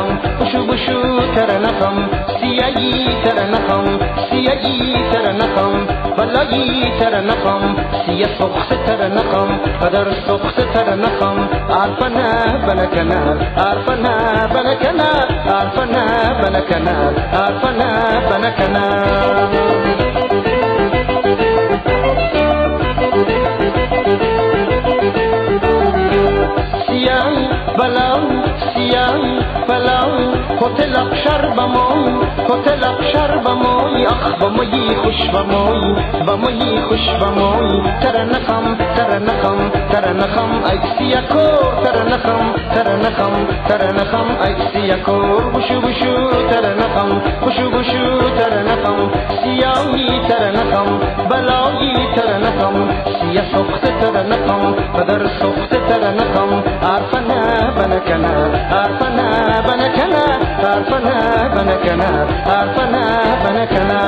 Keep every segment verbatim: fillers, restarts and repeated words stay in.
ترنخم بشو بشو ترنخم سیایی ترنخم سیایی ترنخم بلایی ترنخم سیه سخت ترنخم قدر سخت ترنخم عرفنا بنكنا عرفنا بنكنا عرفنا بنكنا عرفنا بنكنا سیاه بلاو سیاه بلاو هتل اقشر بموی هتل اقشر بموی اخ بموی خوش بموی بموی خوش بموی ترنخم ترنخم ترنخم ای سیاکور ترنخم ترنخم ترنخم ای سیاکور بشو بشو ترنخم بشو بشو ترنخم سیاهی ترنخم بلاوی ترنخم سیاه سخت ترنخم بدر سخت ترنخم عرفنا بنكنا عرفنا بنكنا عرفنا بنكنا عرفنا بنكنا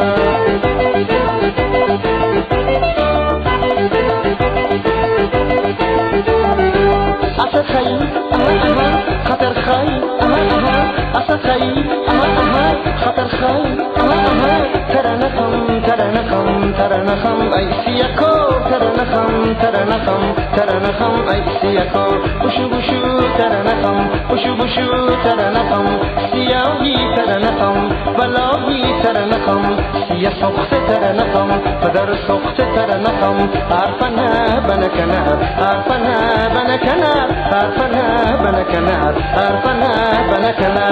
أسد خي أها أها خطر خي أها أها أسد خي أها أها خطر خي أها أها ترنخم ترنخم ترنخم أي سياكو ترنخم ترنخم ترنخم أي سياكو بشو بشو ترنخم بشو بشو ترنخم سياهي ترنخم بلاهي ترنخم سيا سخت ترنخم قدر سخت ترنخم عرفنا بنكنا عرفنا بنكنا عرفنا بنكنا عرفنا بنكنا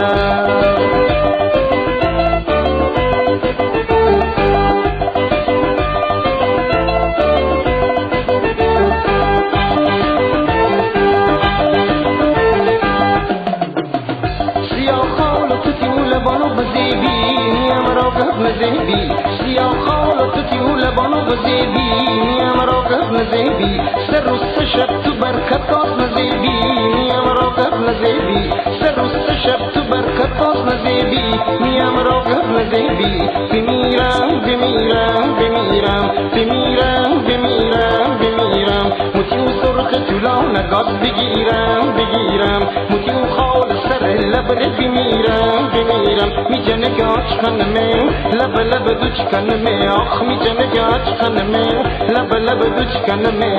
نزهبی سیاه خالت تیو لبانو بزیبی نیم را قف نزهبی سر و سه شب تو برکت کاس نزهبی نیم را قف نزهبی سر و سه شب تو برکت کاس نزهبی نیم را قف نزهبی بمیرم بمیرم بمیرم بمیرم بمیرم بمیرم متیو سرخ تولا نگاز بگیرم بگیرم متیو خال سر لبر بمیرم بمیرم می جنگ آچ خنمه لب لب دوچ کنمه آخ می جنگ آچ خنمه لب لب دوچ کنمه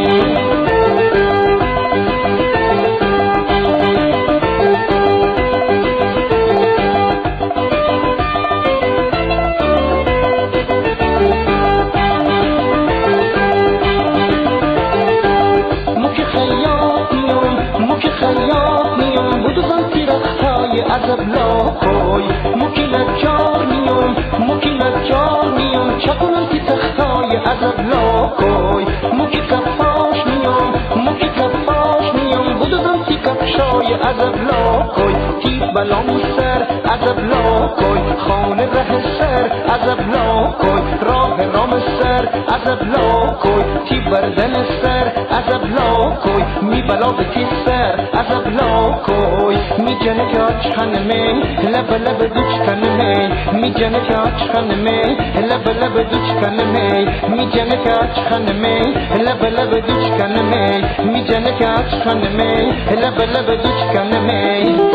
موک خیاط میام موک خیاط میام بودو زن تیرختای عذب لاکوی موکی نجار میام موکی نجار میام چکنم تی تختای عذب لاکوی موکی کفاش میام موکی کفاش میام بودو زن تی کفشای عذب لاکوی تی بلام سر عذب لاکوی خانه ره سر عذب لاکوی راه رام سر عذب لاکوی تی بردن سر عذب لاکوی می بلا به تی سر عذب لاکوی می جنک آچ خنمه لب لب دوچ کنمه می جنک آچ خنمه لب لب دوچ کنمه می جنک آچ خنمه لب لب دوچ کنمه می جنک آچ خنمه لب لب دوچ کنمه